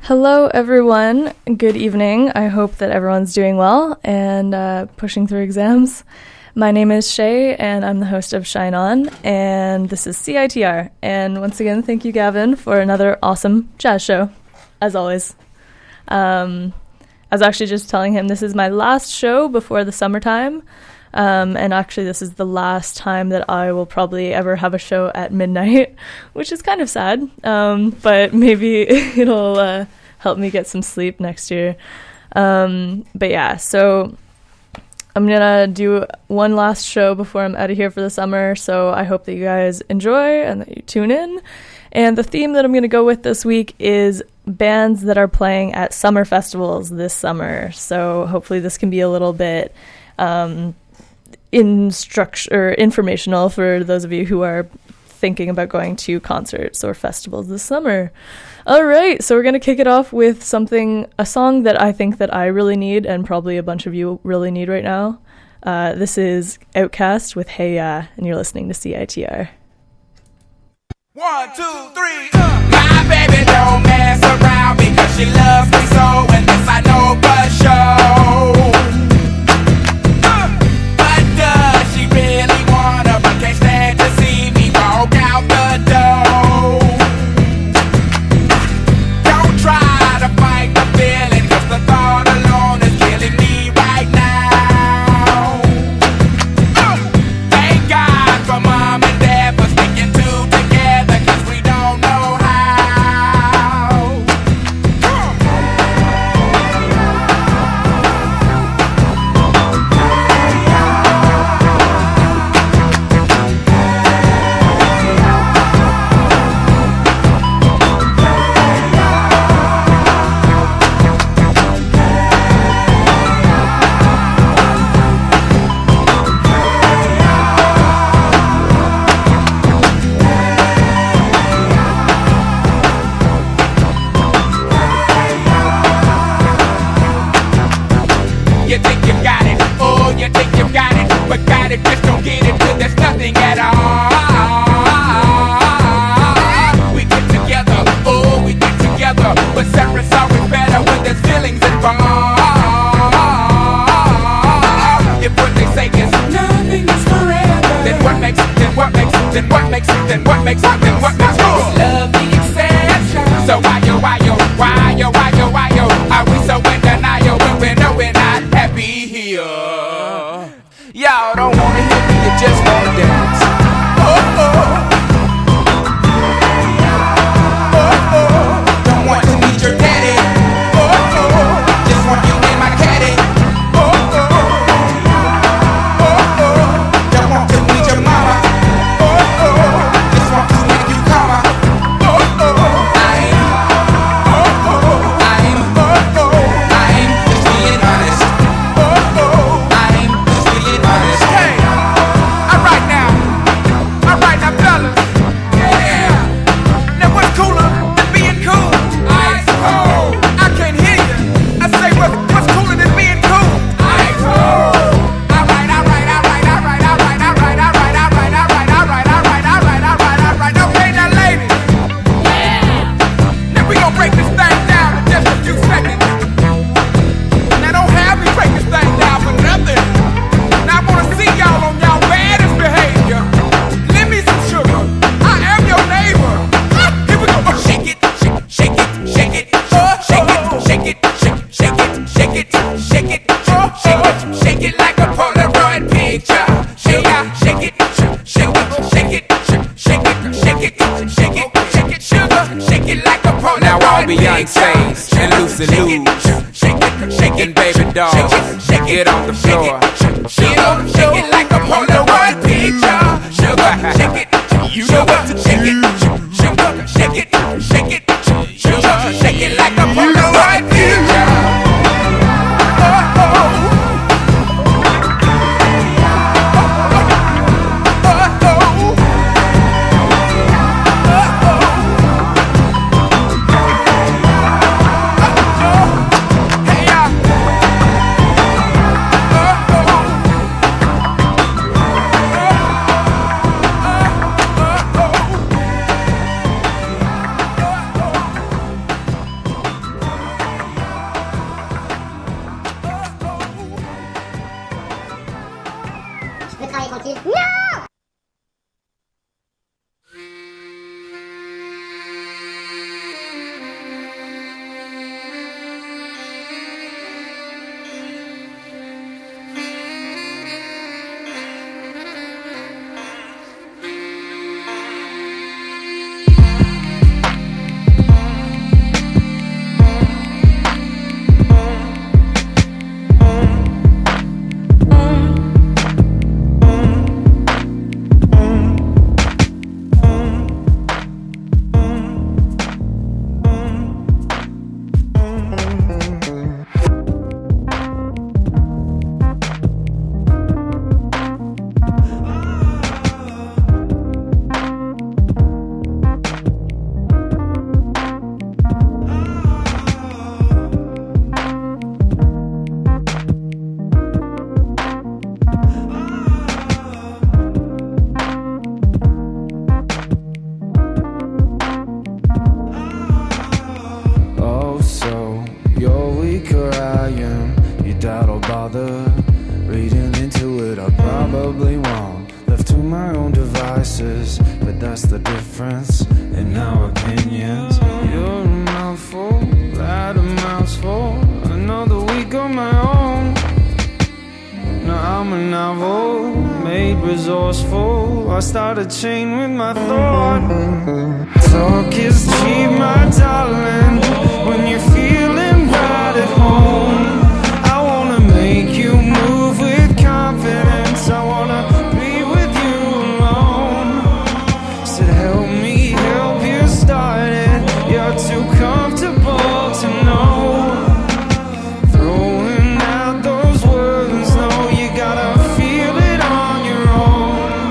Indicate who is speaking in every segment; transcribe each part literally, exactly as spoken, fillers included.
Speaker 1: Hello, everyone. Good evening. I hope that everyone's doing well and uh, pushing through exams. My name is Shay, and I'm the host of Shine On, and this is C I T R. And once again, thank you, Gavin, for another awesome jazz show, as always. Um, I was actually just telling him this is my last show before the summertime, um, and actually this is the last time that I will probably ever have a show at midnight, which is kind of sad, um, but maybe it'll uh, help me get some sleep next year. Um, but yeah, so I'm gonna do one last show before I'm out of here for the summer, so I hope that you guys enjoy and that you tune in. And the theme that I'm gonna go with this week is bands that are playing at summer festivals this summer. So hopefully this can be a little bit um, instructor informational for those of you who are thinking about going to concerts or festivals this summer. All right, so we're going to kick it off with something, a song that I think that I really need and probably a bunch of you really need right now. Uh, this is Outkast with Hey Ya, and you're listening to C I T R.
Speaker 2: One, two, three, uh. My baby don't mess around because she loves me so, and this I know for sure. Uh. But does she really wanna, but can't stand to see me walk out the door? Don't try to fight the feeling, cause the thought alone is killing me right now. Uh. Thank God for mom and dad for sticking two together, cause we don't know how. You think you got it, oh, you think you got it, but got it, just don't get it, cause there's nothing at all. We get together, oh, we get together, but separate's always better when there's feelings involved. If what they say is nothing is forever, then what makes it, then what makes it, then what makes it, then what makes it, then what makes it? Love the exception. So why yo, why yo, why yo, why yo, why yo, are we so in denial when we know we're not happy here? Y'all don't wanna hear me, you just wanna dance. Oh, oh. Oh, oh. Don't want to meet your daddy. Oh, oh. Just want you in my caddy. Oh, oh. Oh, oh. Don't want to meet your mama. Oh, oh. Just want to make you calmer. Oh, oh. I ain't. Oh, oh. I ain't. Oh, oh. I ain't just being honest. Oh, oh. I ain't just being honest. Hey, alright now, alright now, fellas. Yeah. Now what's cooler than being cool? Ice cold. I can't hear you. I say what, what's cooler than being cool? Ice cold. Alright, alright, alright, alright, alright, alright, alright, alright, alright, alright, alright, alright, alright, alright. Okay, now ladies. Yeah. Now we gon' break this thing down in just a few seconds. Now don't have me break this thing down for nothing. Now I wanna see y'all on y'all baddest behavior. Lend me some sugar. I am your neighbor. Ah, here we go. Oh, shake it, shake, shake it, shake it, oh, shake it, shake it, shake, shake it, shake it, shake it, oh, shake it, shake it like a Polaroid picture. Shake it, shake it, shake it, shake it, shake it, shake it, shake it, shake it, sugar, shake it like a Polaroid picture. Now all Beyonce's and Lucy Lou's and Baby Doll, get on the floor. Sugar, shake it like a Polaroid picture. Sugar, shake it, sugar, shake it, sugar, shake it, shake it, sugar, shake it like a Polaroid picture. Oh, oh. Oh, oh. Hey, y'all.
Speaker 3: bother reading into it. I probably won't, left to my own devices, but that's the difference in our opinions. You're a mouthful, that a mouthful, another week on my own. Now I'm a novel, made resourceful. I start a chain with my thought. Talk is cheap, my darling, when you're feeling right at home. I wanna make you move with confidence. I wanna be with you alone. Said help me help you start it. You're too comfortable to know. Throwing out those words, no, you gotta feel it on your own.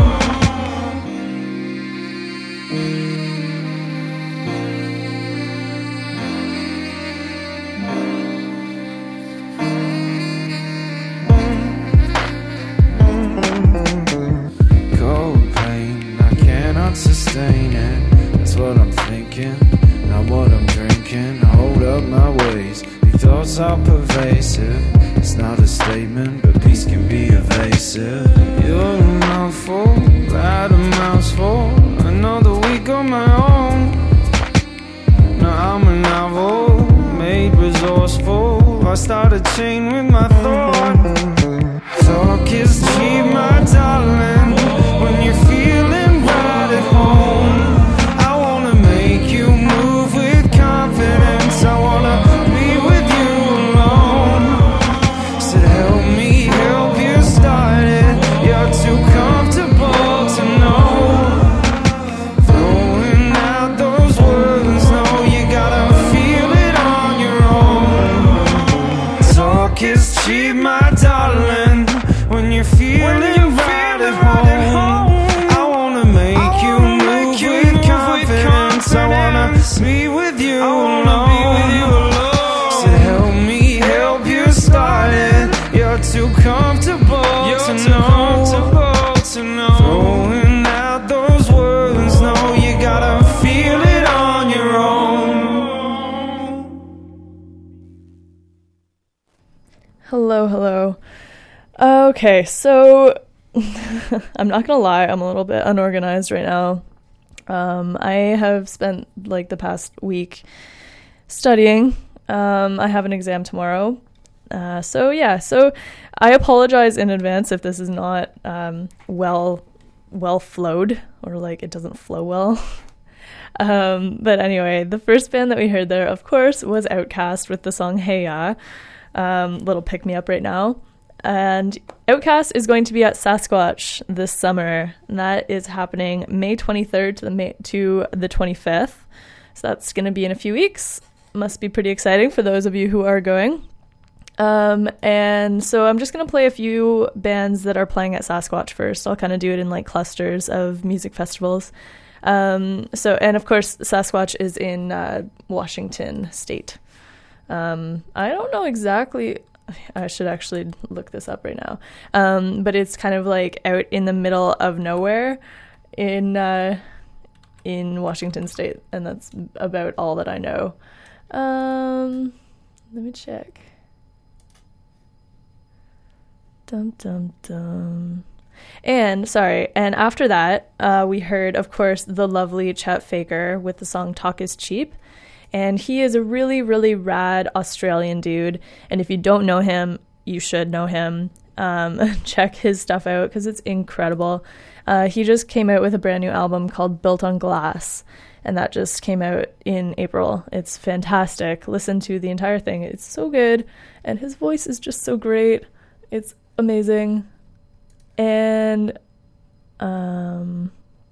Speaker 3: Cold pain, I cannot sustain it. That's what I'm thinking, not what I'm drinking. Hold up my ways, these thoughts are pervasive. It's not a statement, but peace can be evasive. You're a mouthful, that a mouthful, another week on my own. Now I'm a novel, made resourceful. I start a chain with my thought. Talk is cheap, my darling, when you're feeling right at home. I wanna make you move with confidence. I wanna be with you alone. Said help me help you start it. You're too comfortable to know. Throwing out those words, no, you gotta feel it on your own. Talk is cheap, my darling, when you're feeling right at home. I wanna make you move with confidence. I wanna be with you alone. Said help me help you start it. You're too comfortable to know. Throwing out those words, no, you gotta feel it on your own.
Speaker 1: Hello, hello. Okay, so I'm not gonna lie, I'm a little bit unorganized right now. Um, I have spent like the past week studying. Um, I have an exam tomorrow. Uh, so yeah, so I apologize in advance if this is not um, well well flowed, or like it doesn't flow well. um, but anyway, the first band that we heard there, of course, was Outkast with the song Hey Ya. Um, little pick me up right now. And Outkast is going to be at Sasquatch this summer, and that is happening May twenty-third to the May to the twenty-fifth. So that's going to be in a few weeks. Must be pretty exciting for those of you who are going. Um, and so I'm just going to play a few bands that are playing at Sasquatch first. I'll kind of do it in like clusters of music festivals. Um, so, and of course, Sasquatch is in uh, Washington State. Um, I don't know exactly. I should actually look this up right now. Um, but it's kind of like out in the middle of nowhere in uh, in Washington State, and that's about all that I know. Um, let me check. Dum dum dum. And sorry, and after that, uh, we heard, of course, the lovely Chet Faker with the song "Talk Is Cheap." And he is a really, really rad Australian dude. And if you don't know him, you should know him. Um, check his stuff out because it's incredible. Uh, he just came out with a brand new album called Built on Glass. And that just came out in April. It's fantastic. Listen to the entire thing. It's so good. And his voice is just so great. It's amazing. And... um.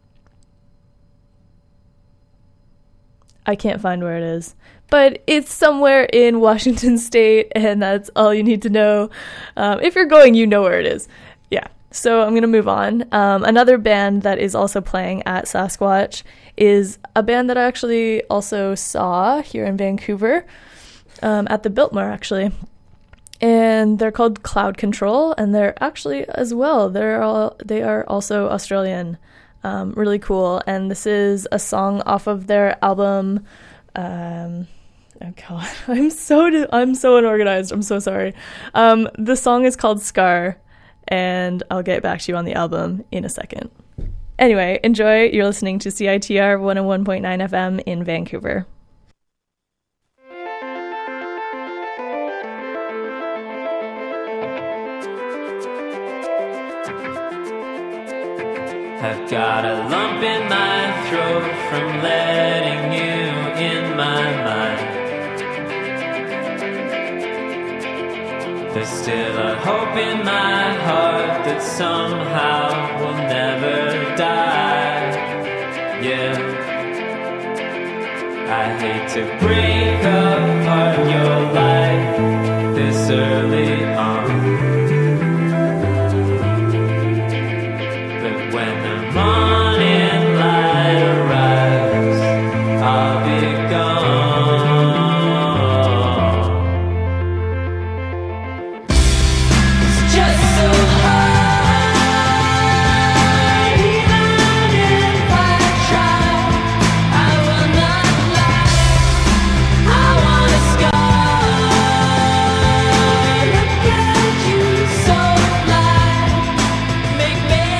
Speaker 1: I can't find where it is, but it's somewhere in Washington State, and that's all you need to know. Um, if you're going, you know where it is. Yeah, so I'm going to move on. Um, another band that is also playing at Sasquatch is a band that I actually also saw here in Vancouver, um, at the Biltmore, actually. And they're called Cloud Control, and they're actually, as well, they're all, they are also Australian. Um, really cool. And this is a song off of their album. Um, oh God, I'm so di- I'm so unorganized. I'm so sorry. Um, the song is called Scar, and I'll get back to you on the album in a second. Anyway, enjoy. You're listening to C I T R one oh one point nine F M in Vancouver.
Speaker 4: I've got a lump in my throat from letting you in my mind. There's still a hope in my heart that somehow will never die. Yeah, I hate to break apart your life this early on. When the morning light arrives, I'll be gone. It's just so hard, even if I try, I will not lie. I want a scar. Look at you, so fly, make me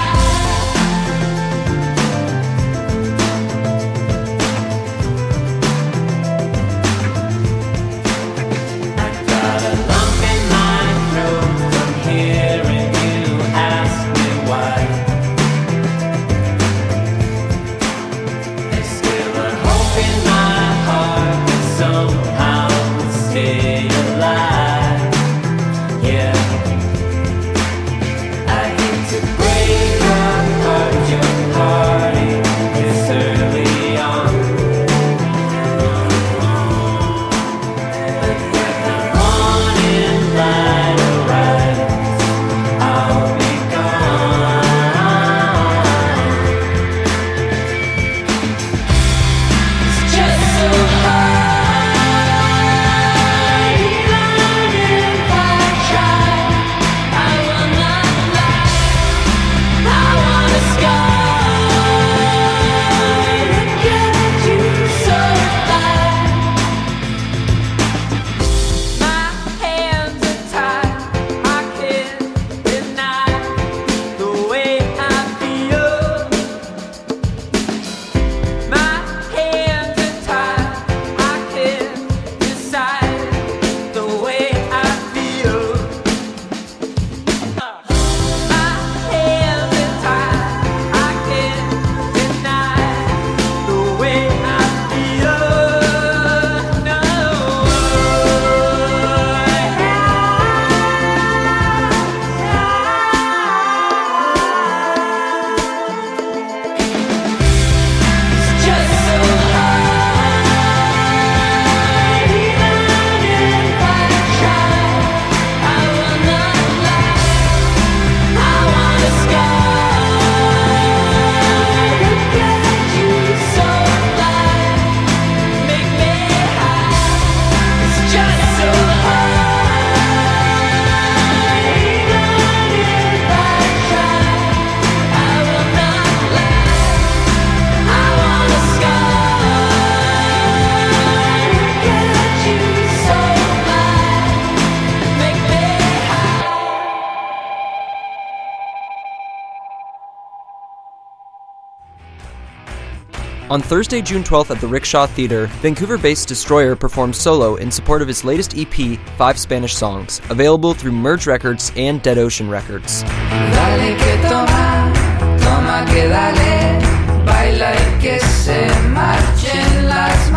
Speaker 5: On Thursday, June twelfth at the Rickshaw Theatre, Vancouver-based Destroyer performed solo in support of his latest E P, Five Spanish Songs, available through Merge Records and Dead Ocean Records.
Speaker 6: Dale que toma, toma que dale, baila y que se marchen las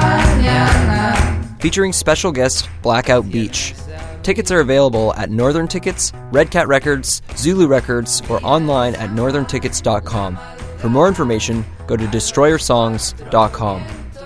Speaker 6: mañanas.
Speaker 5: Featuring special guest Blackout Beach. Tickets are available at Northern Tickets, Red Cat Records, Zulu Records, or online at northern tickets dot com. For more information, go to destroyer songs dot com.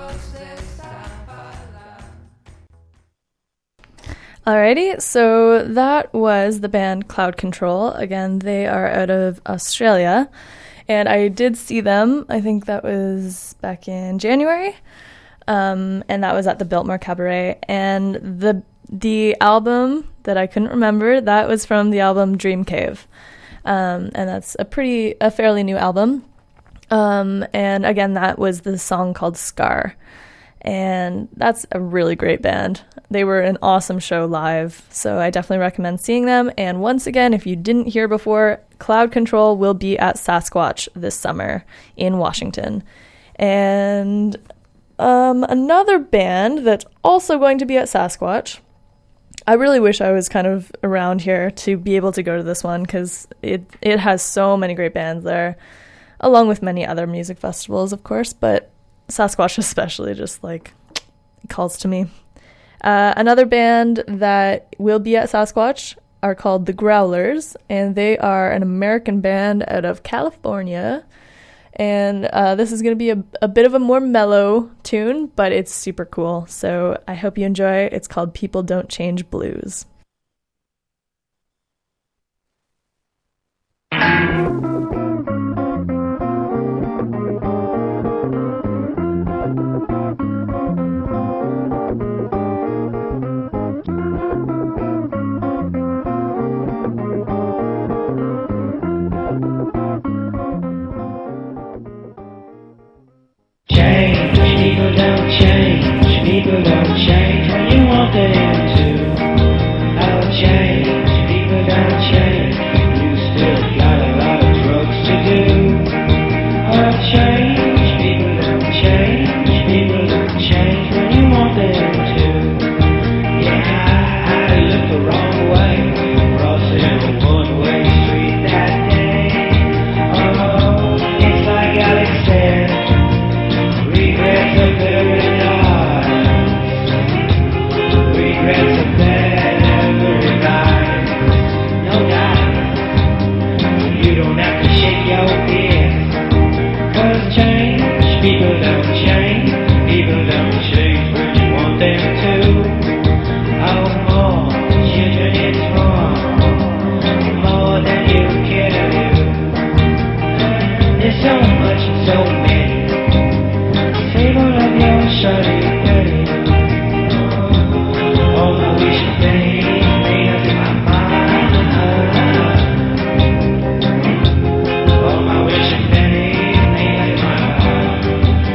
Speaker 1: Alrighty, so that was the band Cloud Control. Again, they are out of Australia, and I did see them. I think that was back in January, um, and that was at the Biltmore Cabaret. And the the album that I couldn't remember, that was from the album Dream Cave, um, and that's a pretty a fairly new album. Um, and again, that was the song called Scar. And that's a really great band. They were an awesome show live, so I definitely recommend seeing them. And once again, if you didn't hear before, Cloud Control will be at Sasquatch this summer in Washington. And um, another band that's also going to be at Sasquatch, I really wish I was kind of around here to be able to go to this one, because it, it has so many great bands there, along with many other music festivals, of course, but Sasquatch especially just like calls to me. Uh, another band that will be at Sasquatch are called The Growlers, and they are an American band out of California. And uh, this is going to be a, a bit of a more mellow tune, but it's super cool. So I hope you enjoy. It's called People Don't Change Blues.
Speaker 7: People don't change, people don't change when you want them to. Oh, change, people don't change, you still got a lot of drugs to do. Oh, change, people don't change, people don't change when you want them to. Yeah, I, I looked the wrong way, crossing a one-way street that day. Oh, it's like Alex said, regrets are very hard. Regrets are very bad. No doubt. You don't have to shake your head. 'Cause change, people don't change. People don't change when you want them to. Oh, more children, it's more. More than you care to do. There's so much and so many. Table of your shorty pretty. All my wish and things made up in my mind. All my wish and things made up in my mind.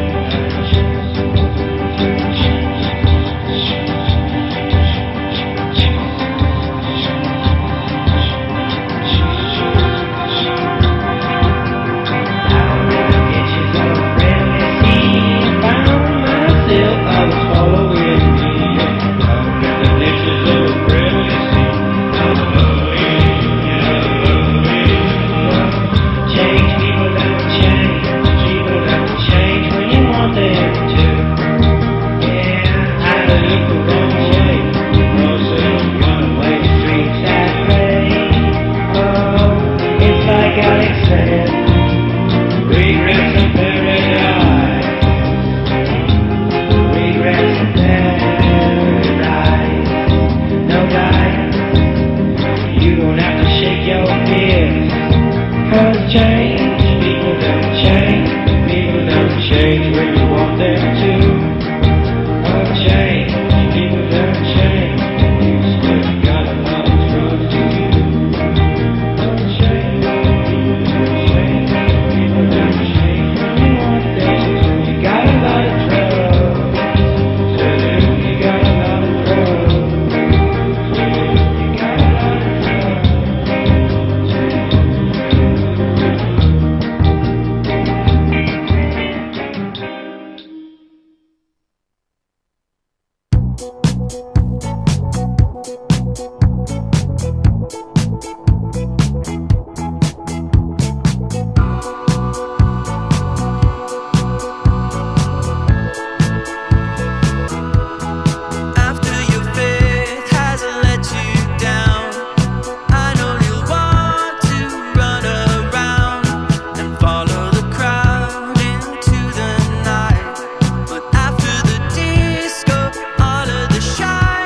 Speaker 7: Down in the ditches of friendly sea, found myself, I was following me. Down in the ditches of friendly sea, following, following. Change, people don't change, people don't change when you want them to. Yeah, I look the wrong way, crossing one-way streets that way. Oh, it's like Alex said, regrets are paradise. Regrets are paradise. No doubt. You don't have to shake your fist. 'Cause change, people don't change. People don't change when you want them to. Oh, change, people don't change. You still got a lot of drugs to do. Oh, change, people don't change. People don't change when you want them to. You got a lot of drugs to do. You got a lot of drugs to do. You got a lot of drugs to do.
Speaker 8: After your faith has let you down, I know you'll want to run around and follow the crowd into the night. But after the disco, all of the shy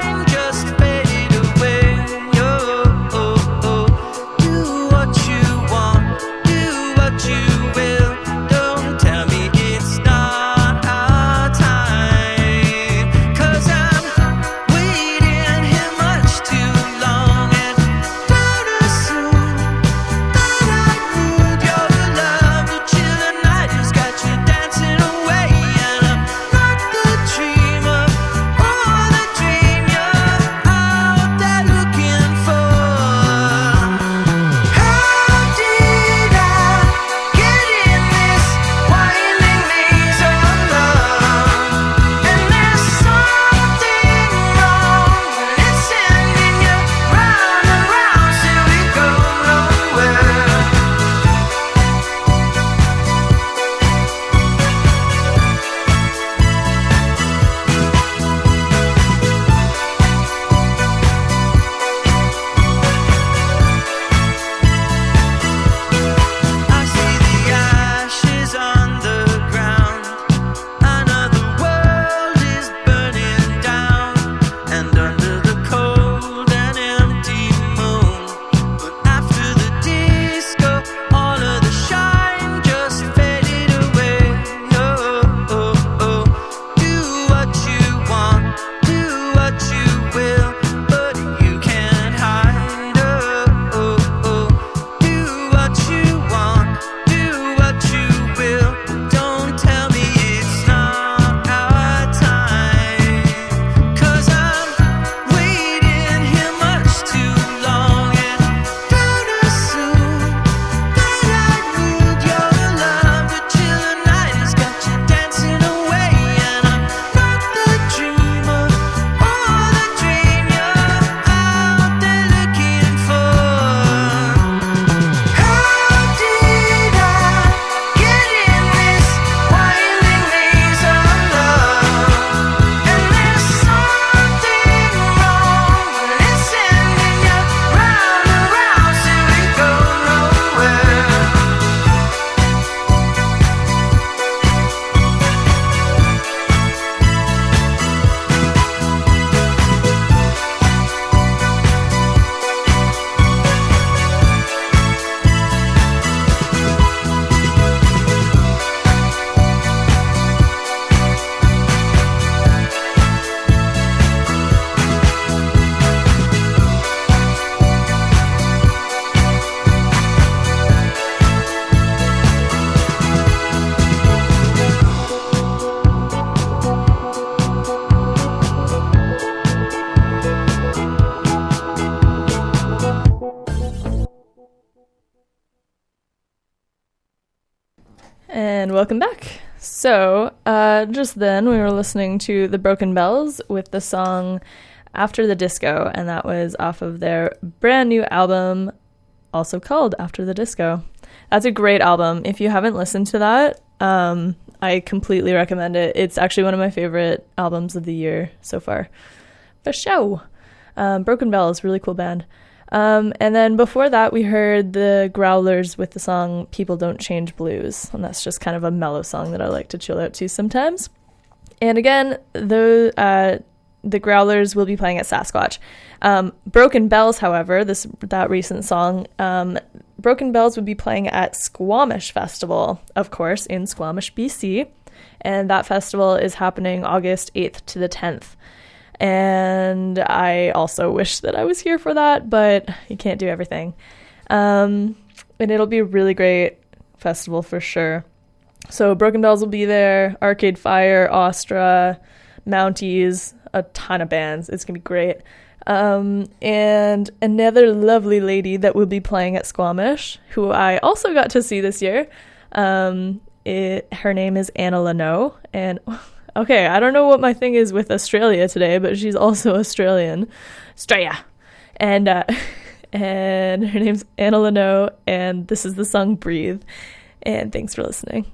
Speaker 1: And welcome back. So, uh, just then we were listening to The Broken Bells with the song After the Disco, and that was off of their brand new album, also called After the Disco. That's a great album. If you haven't listened to that, um, I completely recommend it. It's actually one of my favorite albums of the year so far. For show. Um, Broken Bells, really cool band. Um, and then before that, we heard the Growlers with the song People Don't Change Blues. And that's just kind of a mellow song that I like to chill out to sometimes. And again, the, uh, the Growlers will be playing at Sasquatch. Um, Broken Bells, however, this that recent song, um, Broken Bells would be playing at Squamish Festival, of course, in Squamish, B C. And that festival is happening August eighth to the tenth. And I also wish that I was here for that, but you can't do everything. Um, and it'll be a really great festival for sure. So Broken Bells will be there, Arcade Fire, Astra, Mounties, a ton of bands. It's going to be great. Um, and another lovely lady that will be playing at Squamish, who I also got to see this year. Um, it, her name is Anna Leno, and... Okay, I don't know what my thing is with Australia today, but she's also Australian. Australia. And uh, and her name's Anna Leno, and this is the song Breathe. And thanks for listening.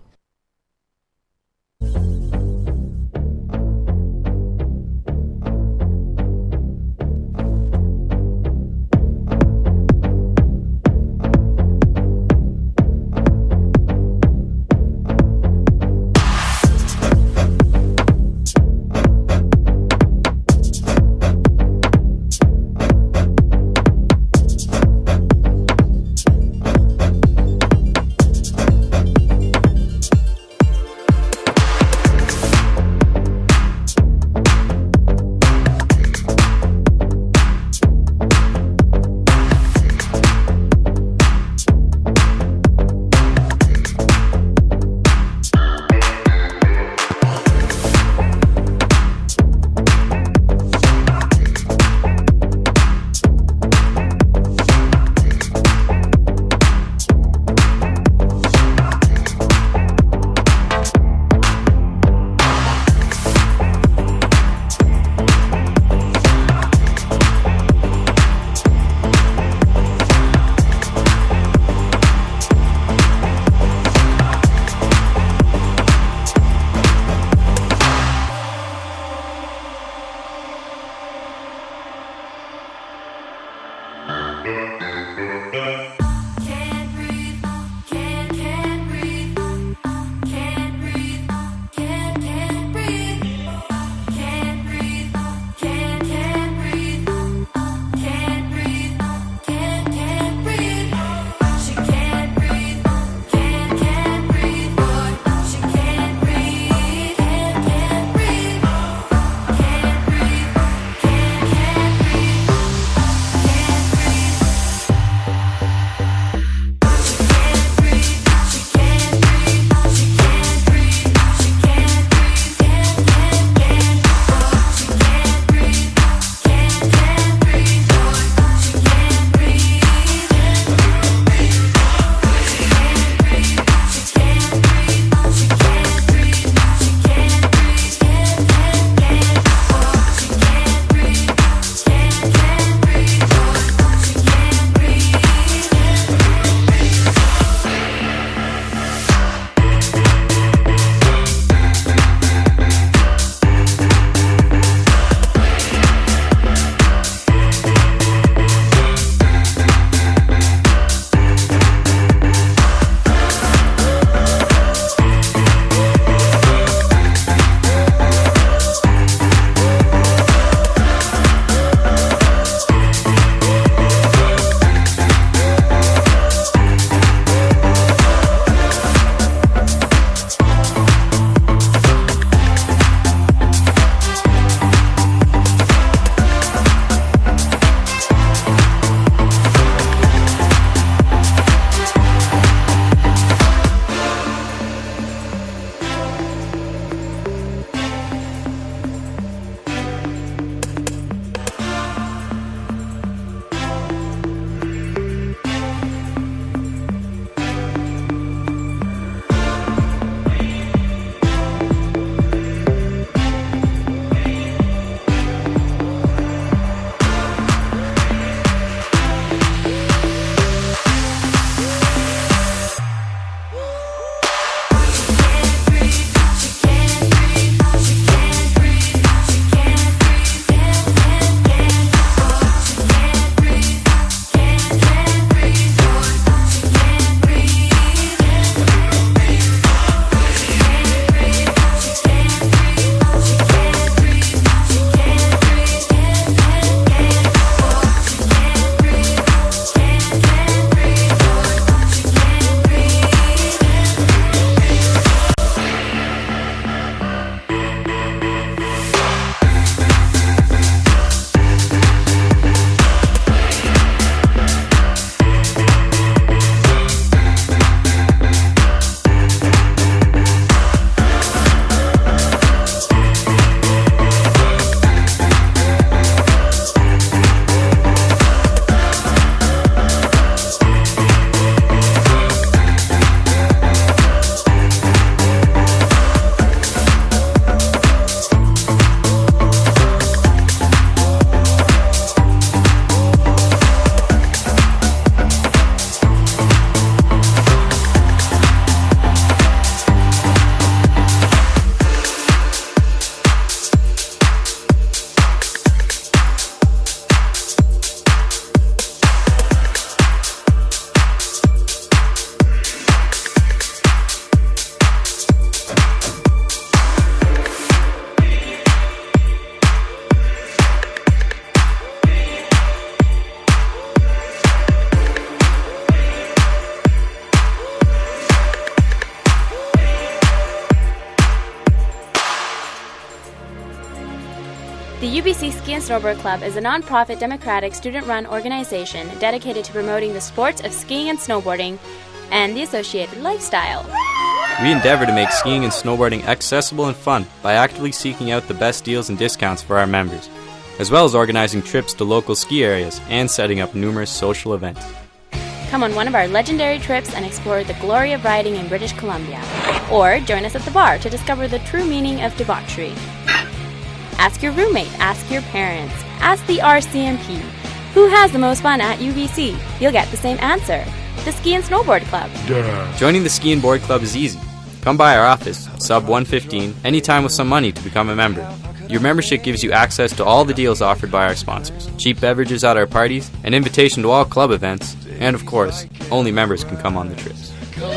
Speaker 9: C Ski and Snowboard Club is a non-profit, democratic, student-run organization dedicated to promoting the sports of skiing and snowboarding and the associated lifestyle.
Speaker 10: We endeavor to make skiing and snowboarding accessible and fun by actively seeking out the best deals and discounts for our members, as well as organizing trips to local ski areas and setting up numerous social events.
Speaker 9: Come on one of our legendary trips and explore the glory of riding in British Columbia. Or join us at the bar to discover the true meaning of debauchery. Ask your roommate, ask your parents, ask the R C M P. Who has the most fun at U B C? You'll get the same answer. The Ski and Snowboard Club.
Speaker 10: Duh. Joining the Ski and Board Club is easy. Come by our office, sub one fifteen, anytime with some money to become a member. Your membership gives you access to all the deals offered by our sponsors, cheap beverages at our parties, an invitation to all club events, and of course, only members can come on the trips.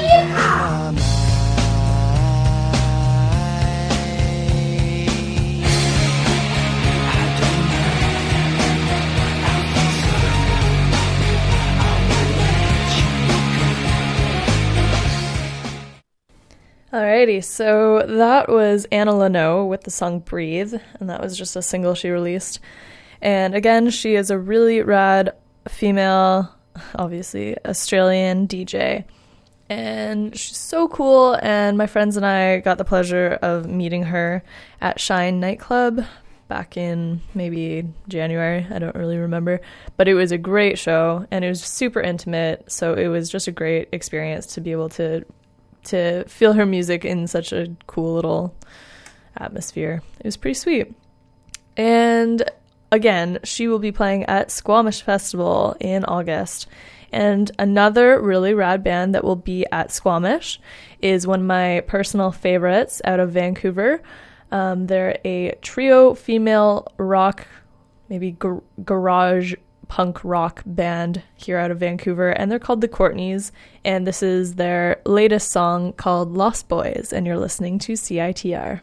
Speaker 1: Alrighty, so that was Anna Leno with the song Breathe, and that was just a single she released. And again, she is a really rad female, obviously, Australian D J. And she's so cool, and my friends and I got the pleasure of meeting her at Shine nightclub back in maybe January, I don't really remember. But it was a great show, and it was super intimate, so it was just a great experience to be able to to feel her music in such a cool little atmosphere. It was pretty sweet. And again, she will be playing at Squamish Festival in August. And another really rad band that will be at Squamish is one of my personal favorites out of Vancouver. Um, they're a trio female rock, maybe gar- garage punk rock band here out of Vancouver, and they're called the Courtneys, and this is their latest song called Lost Boys, and you're listening to C I T R.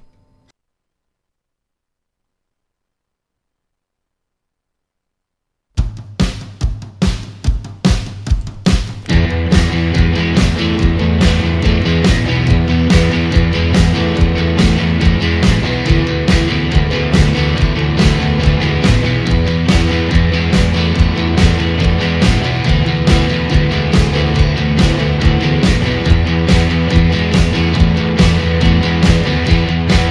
Speaker 11: Thank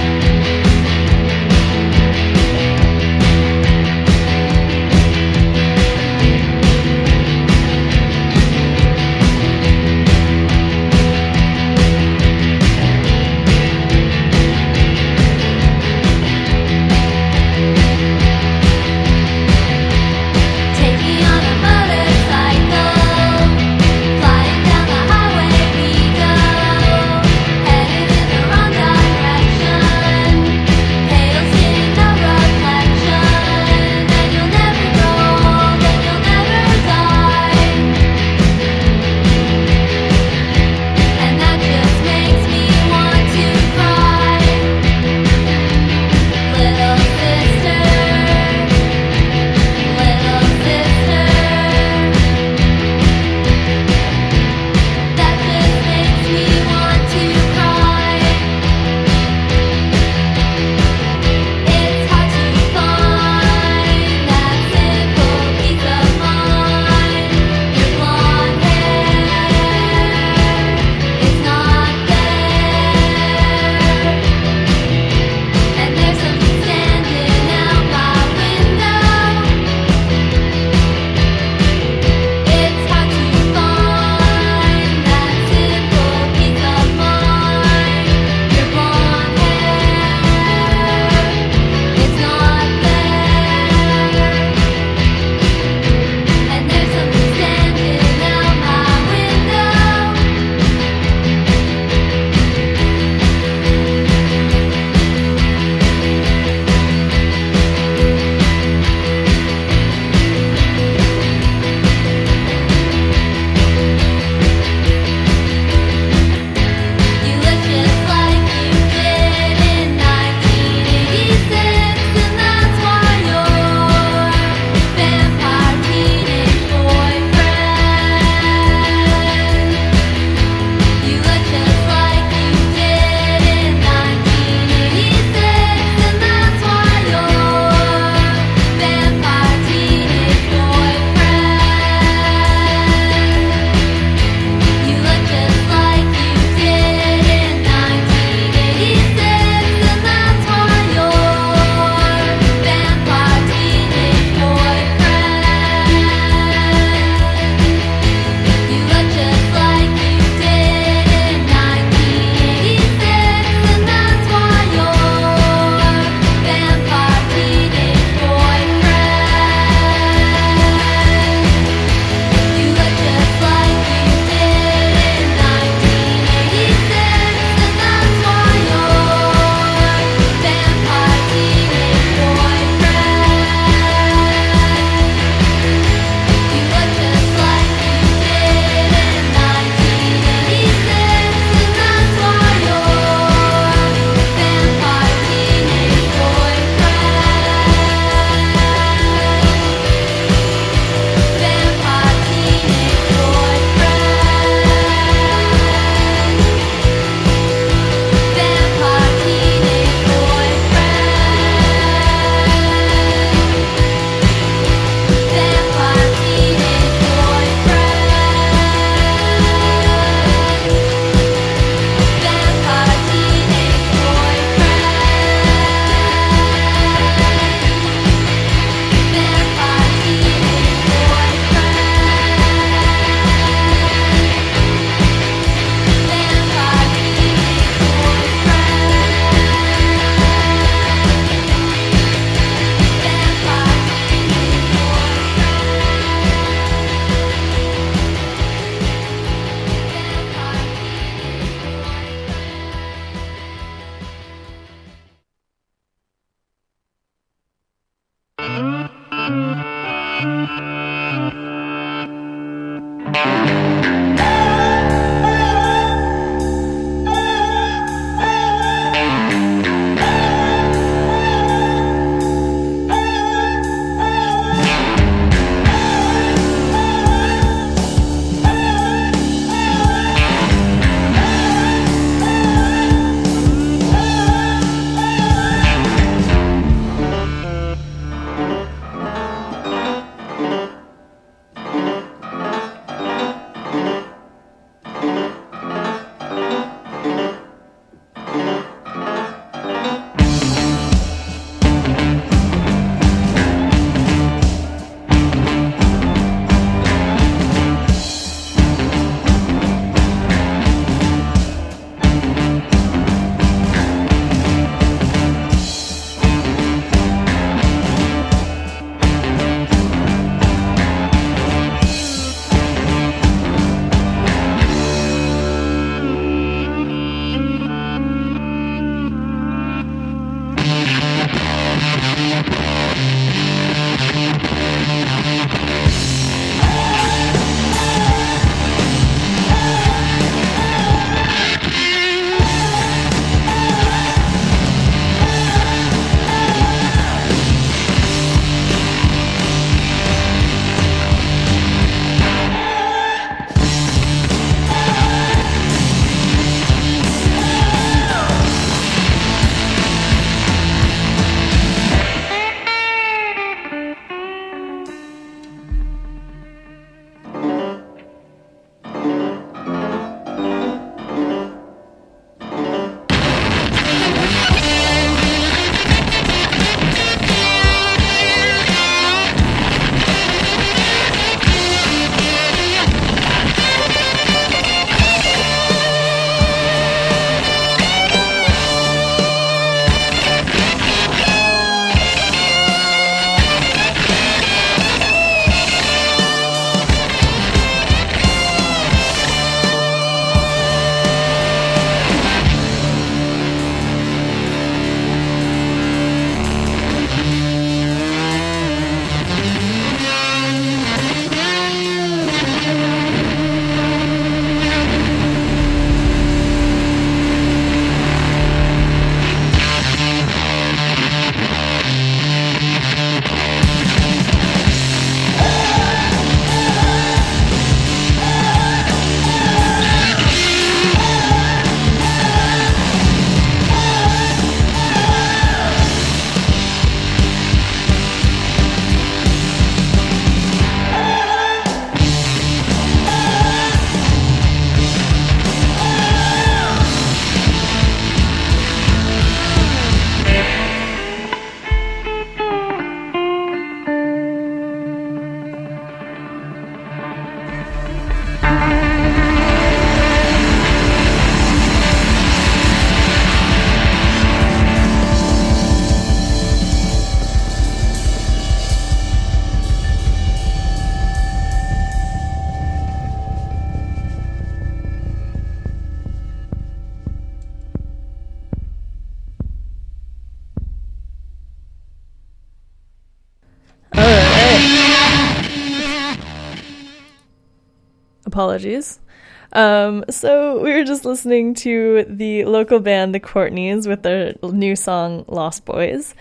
Speaker 1: Apologies. Um, so we were just listening to the local band, the Courtneys, with their new song, Lost Boys.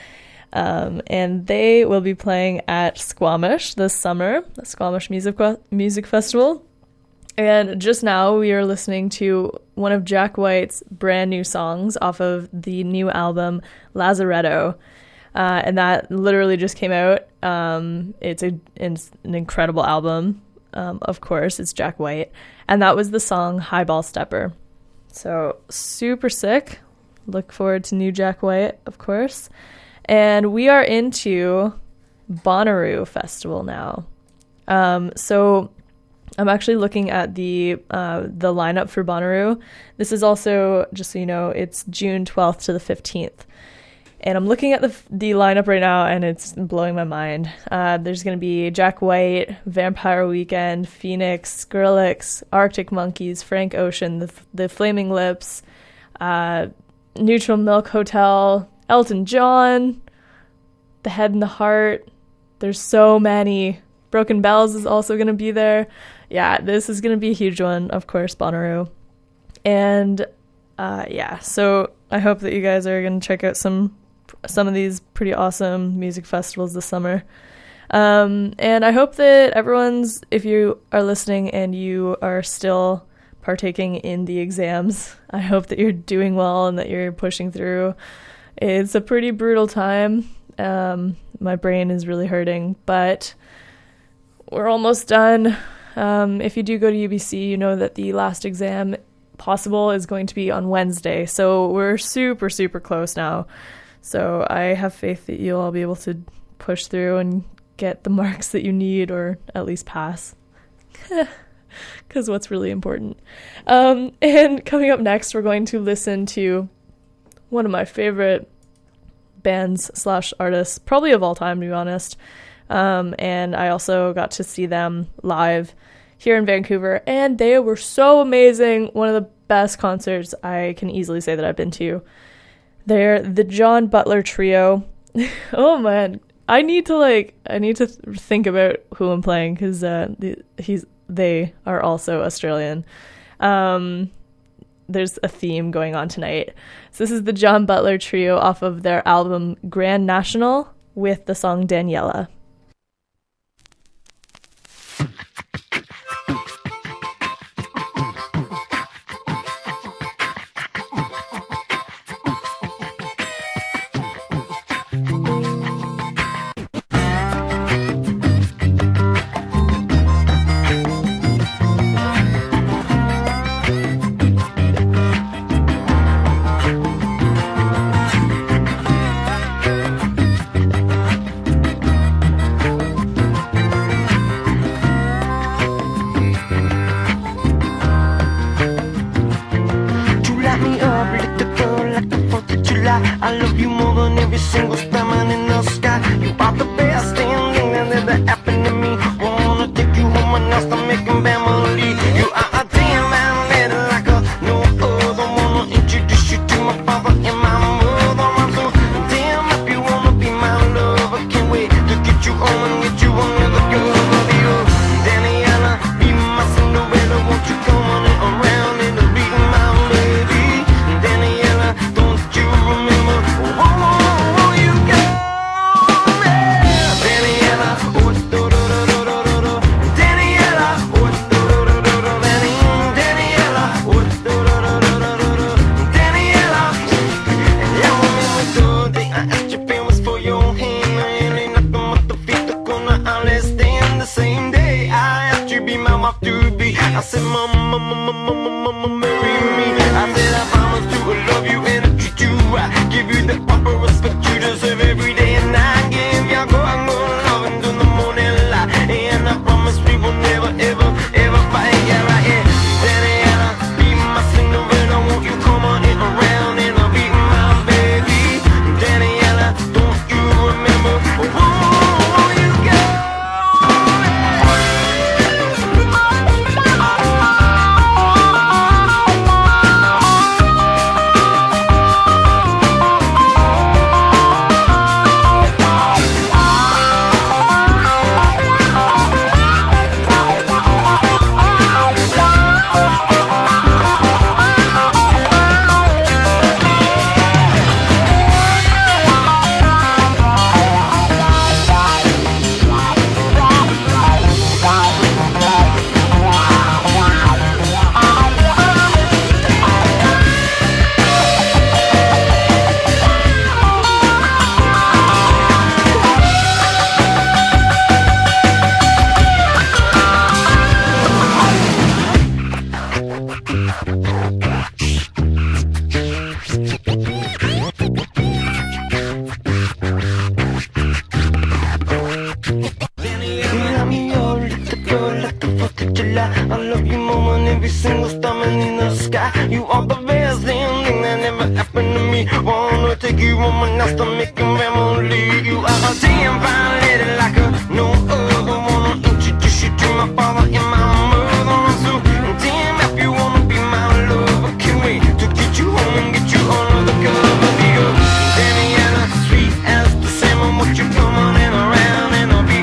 Speaker 1: Um, and they will be playing at Squamish this summer, the Squamish Music Music Festival. And just now we are listening to one of Jack White's brand new songs off of the new album, Lazaretto. Uh, and that literally just came out. Um, it's, a, it's an incredible album. Um, of course, it's Jack White. And that was the song Highball Stepper. So super sick. Look forward to new Jack White, of course. And we are into Bonnaroo Festival now. Um, so I'm actually looking at the uh, the lineup for Bonnaroo. This is also, just so you know, it's June twelfth to the fifteenth. And I'm looking at the the lineup right now, and it's blowing my mind. Uh, there's going to be Jack White, Vampire Weekend, Phoenix, Skrillex, Arctic Monkeys, Frank Ocean, the, the Flaming Lips, uh, Neutral Milk Hotel, Elton John, The Head and the Heart, there's so many. Broken Bells is also going to be there. Yeah, this is going to be a huge one, of course, Bonnaroo. And uh, yeah, so I hope that you guys are going to check out some some of these pretty awesome music festivals this summer. Um, and I hope that everyone's, if you are listening and you are still partaking in the exams, I hope that you're doing well and that you're pushing through. It's a pretty brutal time. Um, my brain is really hurting, but we're almost done. Um, if you do go to U B C, you know that the last exam possible is going to be on Wednesday. So we're super, super close now. So I have faith that you'll all be able to push through and get the marks that you need, or at least pass. Because what's really important. Um, and coming up next, we're going to listen to one of my favorite bands slash artists, probably of all time, to be honest. Um, and I also got to see them live here in Vancouver, and they were so amazing. One of the best concerts I can easily say that I've been to. They're the John Butler Trio. Oh man, I need to like I need to th- think about who I'm playing, because uh, the, he's they are also Australian. Um, there's a theme going on tonight. So this is the John Butler Trio off of their album Grand National with the song Daniela.
Speaker 11: I love you more than every single stammer in the sky. You are the best thing that ever happened to me. Wanna take you home and now start making family. You are a damn man, lady, like a no other. Wanna introduce you to my father and my mother. I'm so damn happy you wanna be my lover. Can't wait to get you home and get you another girl. Love you, Daniela, be my Cinderella. Won't you come on and around and be my lady, Daniela? Don't you remember? Oh, oh, oh, you got Daniela, oh, do, do, do, do, do, do, do. Daniela, oh, do, do, do, do, do, Daniela, oh, do, do, do, do, do, do, do. Daniela. And I remember the day I asked your parents for your hand. I ain't nothing but the feet to gonna understand. The same day I asked you be my wife to be, I said, mama, mama, mama, mama, marry me. I said I promise to love you and treat you right, give you the proper respect you deserve every day and night. Give you go and go love and do the morning light, and I promise we will never ever ever fight. Yeah, right, yeah. Daniela, be my Cinderella. Won't you come on in around and I'll be my baby, Daniela? Don't you remember? Oh, oh, oh, you got I love you more than every single star in the sky. You are the best thing that ever happened to me. Wanna take you home and now start making family. You are a damn fine lady, like a no other. Wanna introduce you to my father and my mother. I'm so damn happy you wanna be my lover. Can't wait to get you home and get you under the cover. Be your Daniela, sweet as the salmon. Won't you come on in around and I'll be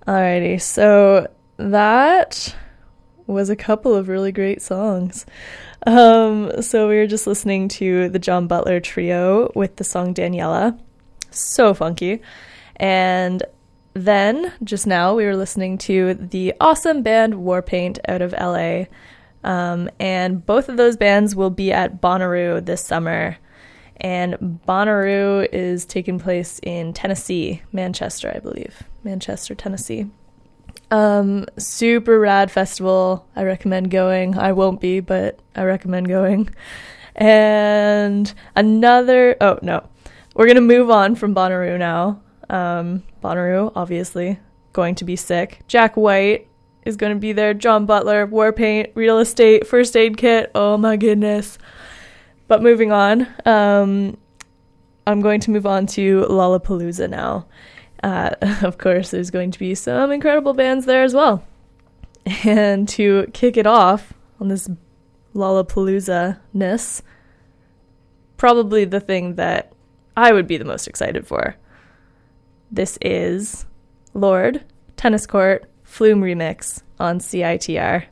Speaker 1: Alrighty, so that was a couple of really great songs. Um, so we were just listening to the John Butler Trio with the song Daniela. So funky. And then, just now, we were listening to the awesome band Warpaint out of L A. Um, and both of those bands will be at Bonnaroo this summer. And Bonnaroo is taking place in Tennessee, Manchester, I believe. Manchester, Tennessee. Um, super rad festival. I recommend going. I won't be, but I recommend going. And another, oh no, we're going to move on from Bonnaroo now. Um, Bonnaroo, obviously, going to be sick. Jack White is going to be there. John Butler, Warpaint, Real Estate, First Aid Kit. Oh my goodness. But moving on, um, I'm going to move on to Lollapalooza now. Uh, of course, there's going to be some incredible bands there as well. And to kick it off on this Lollapalooza-ness, probably the thing that I would be the most excited for. This is Lorde, Tennis Court, Flume Remix on C I T R.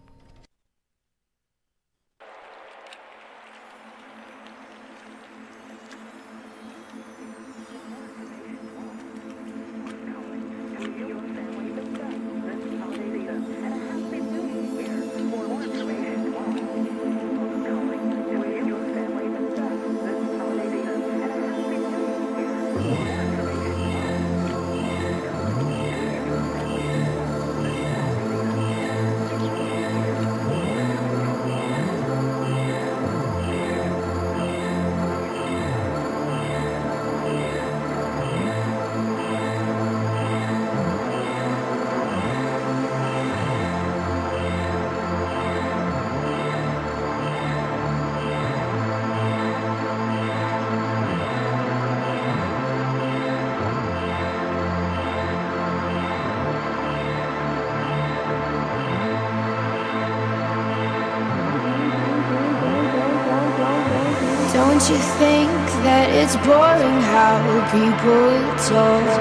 Speaker 12: Don't you think that it's boring how people talk?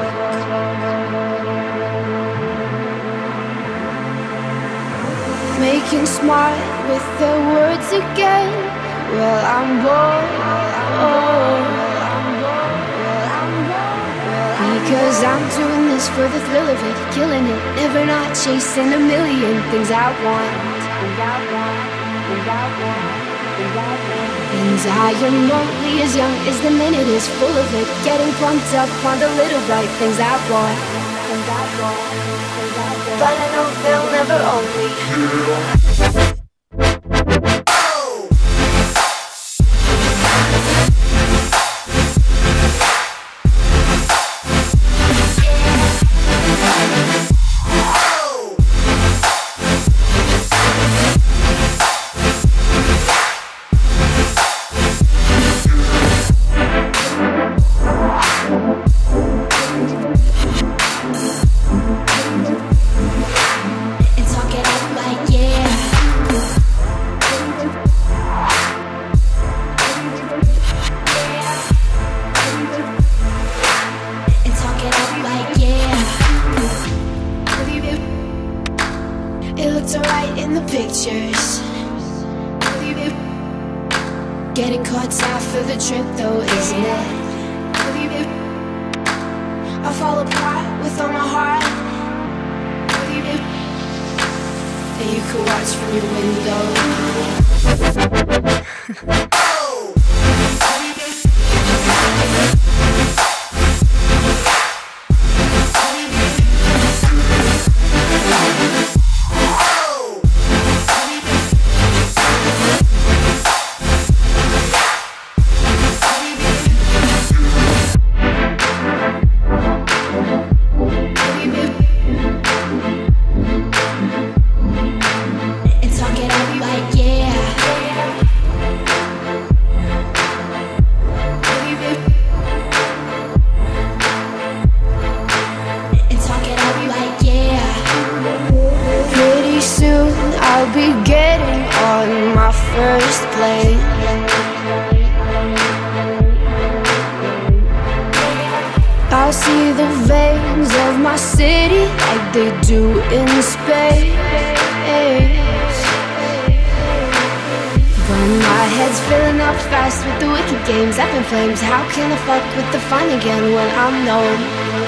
Speaker 12: Making smart with their words again. Well, I'm bored. Oh, because I'm doing this for the thrill of it, killing it, never not chasing a million things I want. Things I want. Things I want. And I am only as young as the minute is full of it, getting pumped up on the little bright things I want. Things I want. Things I want. But I know they'll never own me. Getting caught out for the trip though, isn't it? I fall apart with all my heart. And you can watch from your window. see the veins of my city like they do in space. But my head's filling up fast with the wicked games up in flames. How can I fuck with the fun again when I'm known?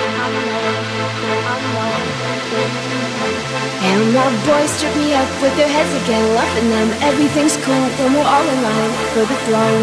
Speaker 12: And my boys trip me up with their heads again, loving them. Everything's cool when we're all in line for the throne.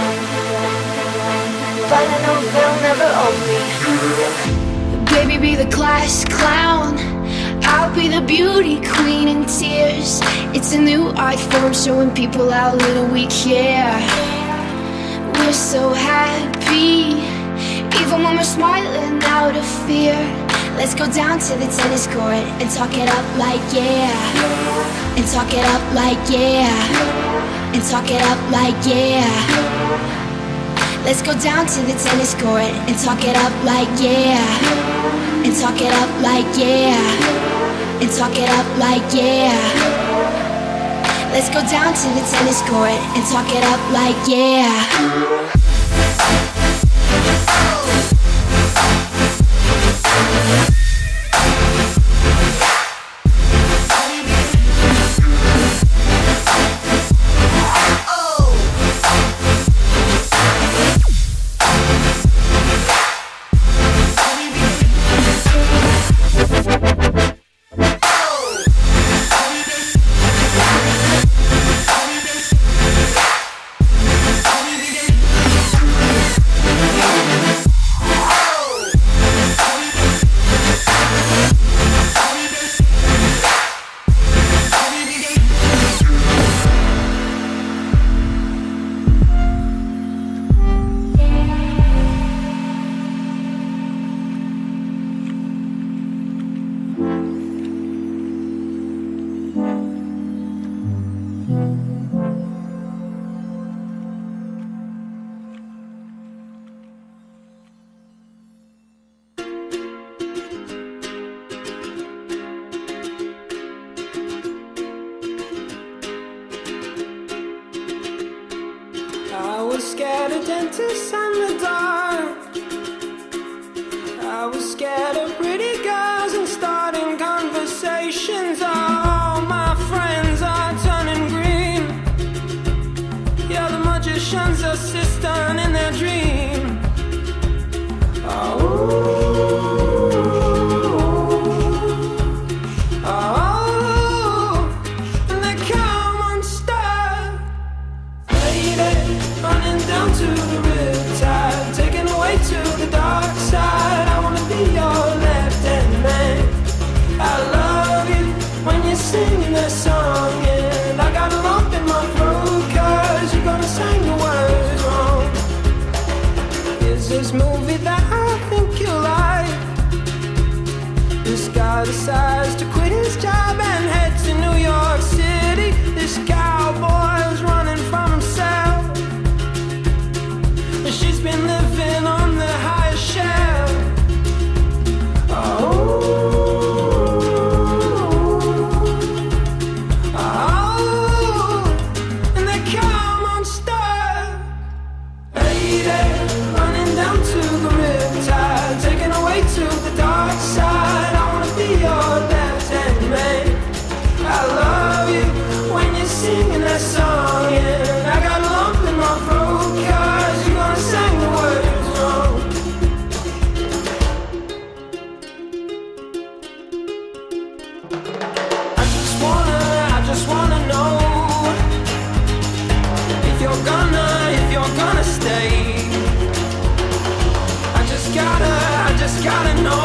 Speaker 12: But I know they'll never own me. Baby, be the class clown. I'll be the beauty queen in tears. It's a new art form showing people how little we care. We're so happy, even when we're smiling out of fear. Let's go down to the tennis court and talk it up like yeah. And talk it up like yeah. And talk it up like yeah. Let's go down to the tennis court and talk it up like yeah. And talk it up like yeah. And talk it up like yeah. Let's go down to the tennis court and talk it up like yeah.
Speaker 13: I was scared of dentists and the dark. I was scared of pretty girls and starting conversations. All my friends are turning green. Yeah, the magician's assistant in their dream. Oh. Down to the riptide, taken away to the dark side. I wanna be your left-hand man. I love you when you're singing that song, and I got a lump in my throat 'cause you're gonna sing the words wrong. Is this movie that I think you like? This guy decides to quit his job and head to New York City. This cowboy's running from himself. She's been living on the highest shelf. Oh, oh, and they come unstuck. Lady, running down to the riptide, taken away to the dark side. I wanna be your left-hand man. I love you when you're singing that song, and I got a lump in my throat 'cause you're gonna sing the words wrong. I just wanna, I just wanna know if you're gonna, if you're gonna stay. I just gotta, I just gotta know.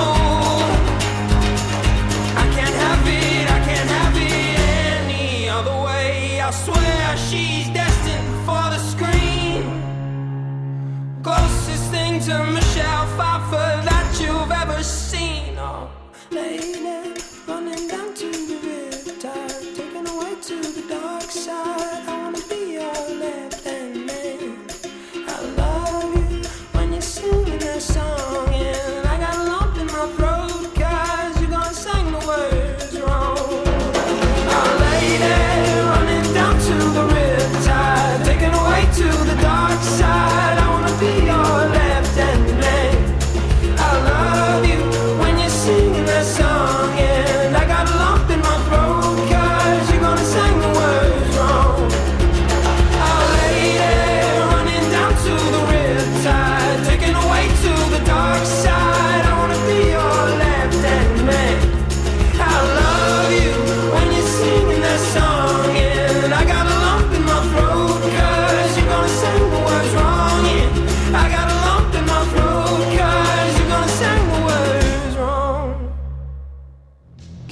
Speaker 13: I can't have it, I can't have it any other way. I swear she's destined for the screen. Closest thing to Michelle Pfeiffer that you've ever seen. Oh, lady, running down to the riptide, taken away to the dark side. I wanna be your left-hand man. I love you when you're singing that song, and I got a lump in my throat 'cause you're gonna sing the words wrong. Oh, lady, running down to the riptide, taken away to the dark side. I wanna be your left-hand man. I love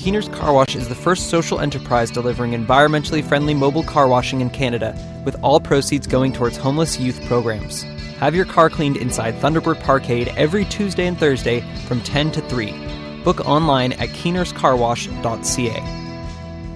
Speaker 5: Keener's Car Wash is the first social enterprise delivering environmentally friendly mobile car washing in Canada, with all proceeds going towards homeless youth programs. Have your car cleaned inside Thunderbird Parkade every Tuesday and Thursday from ten to three. Book online at keeners car wash dot c a.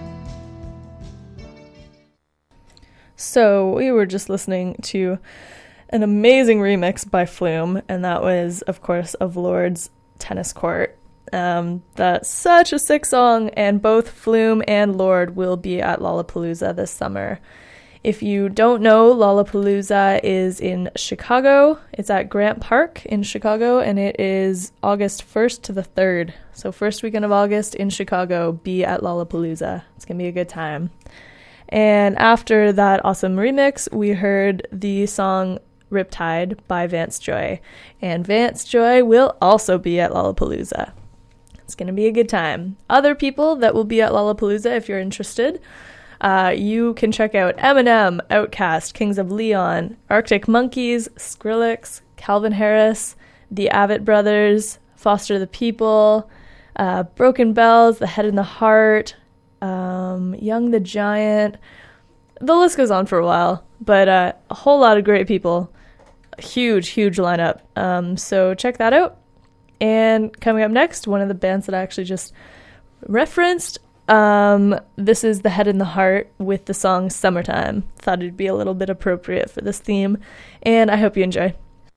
Speaker 1: So we were just listening to an amazing remix by Flume, and that was, of course, of Lord's Tennis Court. Um, that's such a sick song, and both Flume and Lord will be at Lollapalooza this summer. If you don't know, Lollapalooza is in Chicago. It's at Grant Park in Chicago, and it is August first to the third. So first weekend of August in Chicago, be at Lollapalooza. It's going to be a good time. And after that awesome remix, we heard the song Riptide by Vance Joy. And Vance Joy will also be at Lollapalooza. It's going to be a good time. Other people that will be at Lollapalooza, if you're interested, uh, you can check out Eminem, Outkast, Kings of Leon, Arctic Monkeys, Skrillex, Calvin Harris, the Avett Brothers, Foster the People, uh, Broken Bells, The Head and the Heart, um, Young the Giant. The list goes on for a while, but uh, a whole lot of great people. Huge, huge lineup. Um, so check that out. And coming up next, one of the bands that I actually just referenced, um, this is The Head and the Heart with the song Summertime. Thought it'd be a little bit appropriate for this theme, and I hope you enjoy.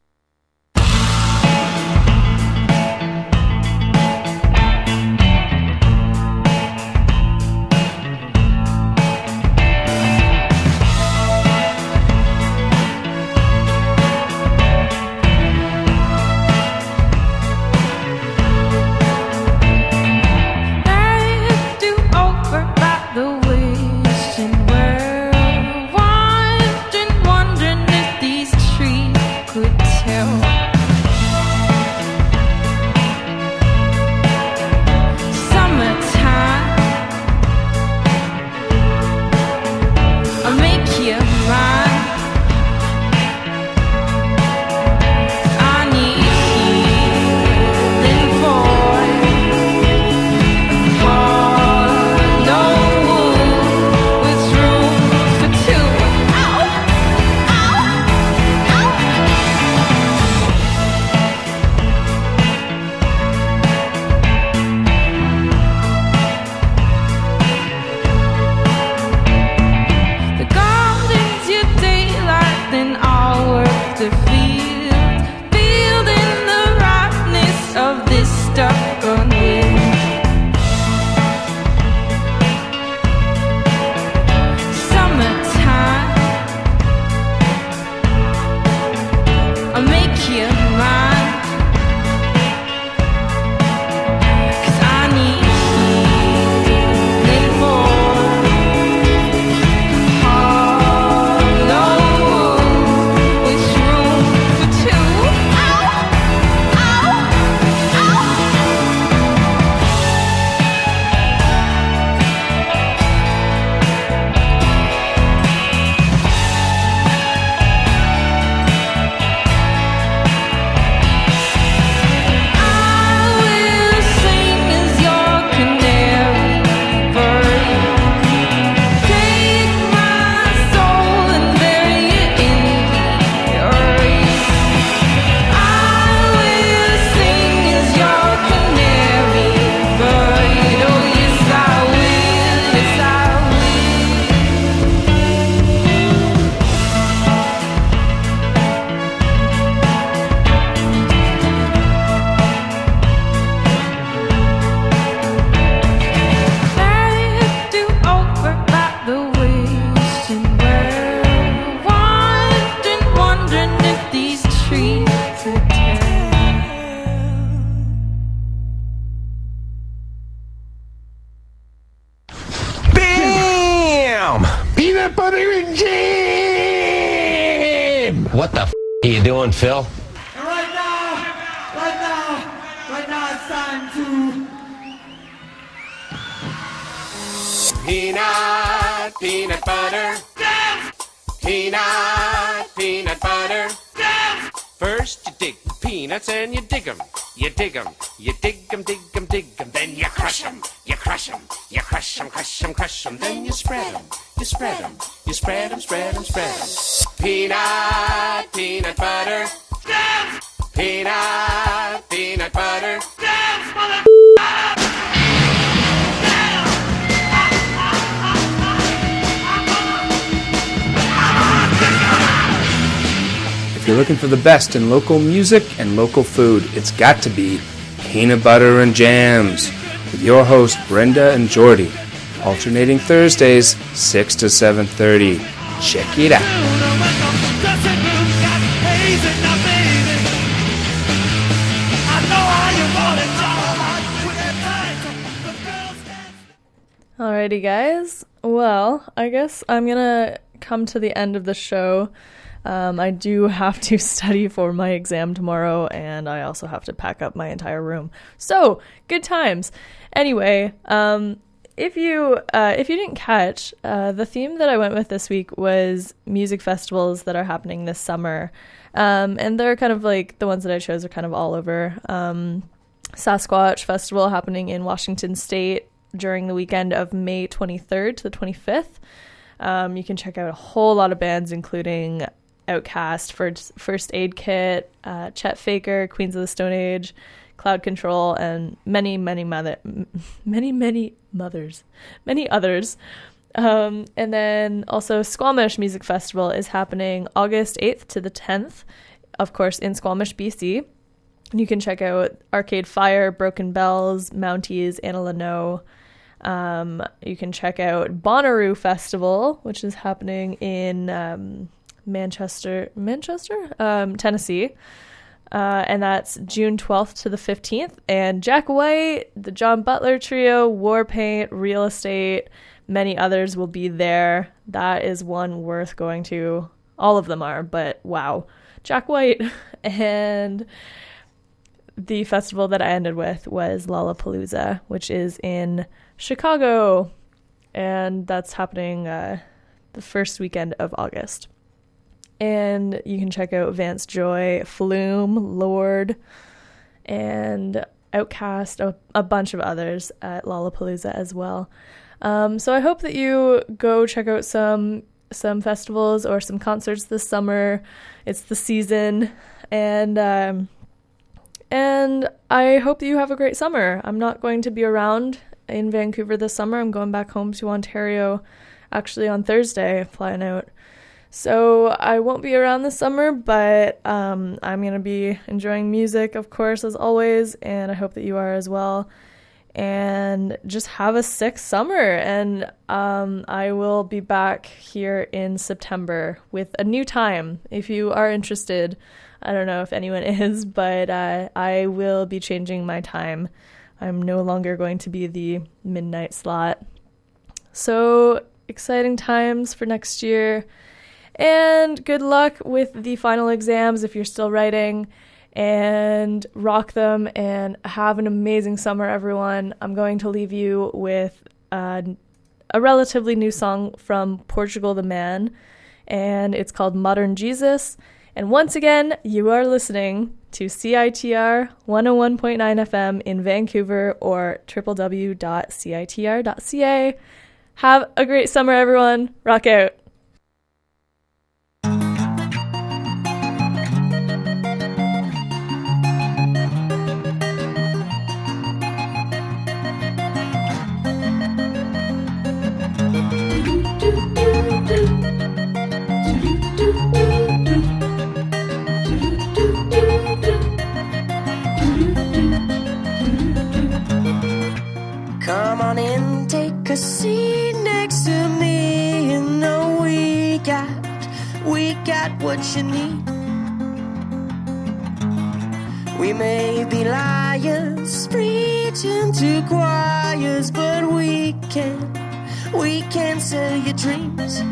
Speaker 14: Peanut butter and jam! What the f*** are you doing, Phil?
Speaker 13: And right now, right now, right now it's time to...
Speaker 2: Peanut, peanut butter. Dance! Peanut, peanut butter. Dance! First you dig the peanuts and you dig 'em. You dig 'em, you dig 'em, dig 'em, dig 'em. Then you crush 'em, you crush crush 'em, you crush 'em, crush 'em, crush 'em, then you spread 'em, you spread 'em, you spread 'em, spread 'em, spread 'em. Peanut, peanut butter. Stamps! Peanut, peanut butter. Stamps, mother.
Speaker 15: If you're looking for the best in local music and local food, it's got to be Peanut Butter and Jams with your host Brenda and Jordy, alternating Thursdays six to seven thirty. Check it out.
Speaker 1: Alrighty, guys. Well, I guess I'm gonna come to the end of the show. Um, I do have to study for my exam tomorrow, and I also have to pack up my entire room. So, good times. Anyway, um, if you uh, if you didn't catch, uh, the theme that I went with this week was music festivals that are happening this summer. Um, and they're kind of like, the ones that I chose are kind of all over. Um, Sasquatch Festival happening in Washington State during the weekend of May twenty-third to the twenty-fifth. Um, you can check out a whole lot of bands, including Outkast, First, First Aid Kit, uh, Chet Faker, Queens of the Stone Age, Cloud Control, and many, many, mother, many, many mothers, many others. Um, and then also Squamish Music Festival is happening August eighth to the tenth, of course, in Squamish, B C. You can check out Arcade Fire, Broken Bells, Mounties, Anna Leno. Um, you can check out Bonnaroo Festival, which is happening in um, Manchester, Manchester, um, Tennessee. Uh, and that's June twelfth to the fifteenth. And Jack White, the John Butler Trio, Warpaint, Real Estate, many others will be there. That is one worth going to. All of them are, but wow. Jack White. And the festival that I ended with was Lollapalooza, which is in Chicago. And that's happening uh, the first weekend of August. And you can check out Vance Joy, Flume, Lord, and Outkast, a, a bunch of others at Lollapalooza as well. Um, so I hope that you go check out some some festivals or some concerts this summer. It's the season, and um, and I hope that you have a great summer. I'm not going to be around in Vancouver this summer. I'm going back home to Ontario, actually on Thursday, flying out. So I won't be around this summer, but um, I'm going to be enjoying music, of course, as always, and I hope that you are as well. And just have a sick summer, and um, I will be back here in September with a new time. If you are interested, I don't know if anyone is, but uh, I will be changing my time. I'm no longer going to be the midnight slot. So exciting times for next year. And good luck with the final exams if you're still writing, and rock them, and have an amazing summer, everyone. I'm going to leave you with uh, a relatively new song from Portugal the Man, and it's called Modern Jesus. And once again, you are listening to C I T R one oh one point nine F M in Vancouver, or w w w dot c i t r dot c a. Have a great summer, everyone. Rock out.
Speaker 13: Come on in, take a seat next to me. You know we got, we got what you need. We may be liars, preaching to choirs, but we can, we can sell your dreams.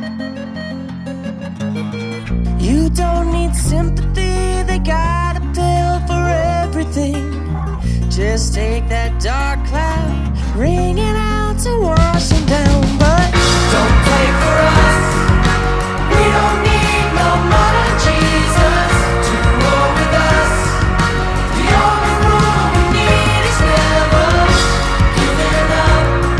Speaker 13: You don't need sympathy, they got a pill for everything. Just take that dark cloud, ring it out to wash them down. But don't play for us, we don't need no modern Jesus to roll with us. The only rule we need is never giving up.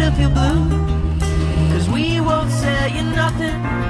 Speaker 16: you feel blue. Cause we won't sell you nothing